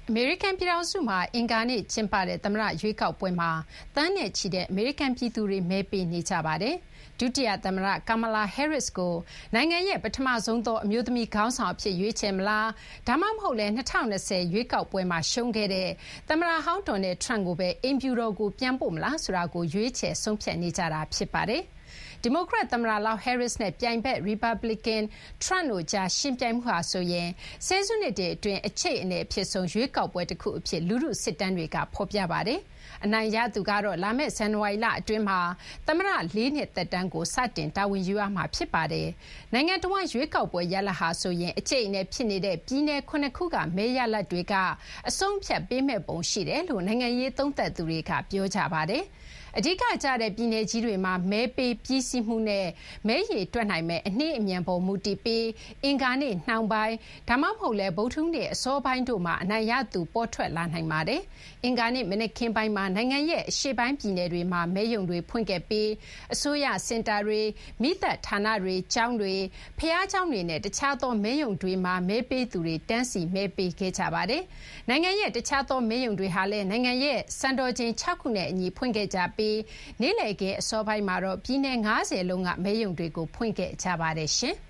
အမေရိကန်ပြည်ထောင်စုမှာအင်္ဂါနေ့ကျင်းပတဲ့သမ္မတရွေးကောက်ပွဲမှာသန်းနဲ့ချီတဲ့အမေရိကန်ပြည်သူတွေမဲပေးနေကြပါတယ်။ဒုတိယသမ္မတ Kamala Harris ကိုနိုင်ငံရဲ့ပထမဆုံးသောအမျိုးသမီးခေါင်းဆောင်အဖြစ်ရွေးချယ်မလားဒါမှမဟုတ်လည်း2020ရွေးကောက်ပွဲမှာရှုံးခဲ့တဲ့သမ္မတဟောင်း Donald Trump ကိုပဲအိမ်ဖြူတော်ကိုပြန်ပို့မလားဆိုတာကိုရွေးချယ်ဆုံးဖြတ်နေကြတာဖြစ်ပါတယ်။ဒီမိုကရက်သမ္မတလောင်း Harris နဲ့ပြိုင်ဘက် Republican Trump တို့ကြားယှဉ်ပြိုင်မှုဟာဆိုရင်ဆယ်စုနှစ်တွေအတွင်းအချိတ်အနယ်အဖြစ်ဆုံးရွေးကောက်ပွဲတစ်ခုအဖြစ်လူထုစစ်တမ်းတွေကဖော်ပြပါတယ်။အနိုင်ရသူကတော့လာမယ့်ဇန်နဝါရီလအတွင်းမှာသမ္မတ4နှစ်သက်တမ်းကိုစတင်တာဝန်ယူရမှာဖြစ်ပါတယ်။နိုင်ငံတော်ရွေးကောက်ပွဲရလဒ်ဟာဆိုရင်အချိတ်အနယ်ဖြစ်နေတဲ့ပြည်내9ခုကမဲရလဒ်တွေကအဆုံးဖြတ်ပေးမဲ့ပုံရှိတယ်လို့နိုင်ငံရေးသုံးသပ်သူတွေကပြောကြပါတယ်။အဓိကကျတဲ့ပြည်내ကြီးတွေမှာမဲပေးပြီးစီးမှုနဲ့မဲရေတွက်နိုင်မဲ့အနှေးအမြန်ပုံမူတည်ပြီးအင်္ဂါနေ့နှောင်းပိုင်းဒါမှမဟုတ်လဲဗုဒ္ဓဟူးနေ့အစောပိုင်းတို့မှာအနိုင်ရသူပေါ်ထွက်လာနိုင်ပါတယ်။အင်္ဂါနေ့မနက်ခင်းပိုင်းမှာနိုင်ငံရဲ့အရှေ့ပိုင်းပြည်내တွေမှာမဲရုံတွေဖွင့်ခဲ့ပြီးအစိုးရစင်တာတွေမိသက်ဌာနတွေကျောင်းတွေဖျားကျောင်းတွေနဲ့တခြားသောမဲရုံတွေမှာမဲပေးသူတွေတန်းစီမဲပေးခဲ့ကြပါတယ်။နိုင်ငံရဲ့တခြားသောမဲရုံတွေဟာလည်းနိုင်ငံရဲ့စံတော်ချိန်6ခုနဲ့အညီဖွင့်ခဲ့ကြပြီးနေ့လည်ခင်းအစောပိုင်းမှာတော့ပြည်내90လုံးကမဲရုံတွေကိုဖွင့်ခဲ့ကြပါတယ်ရှင်။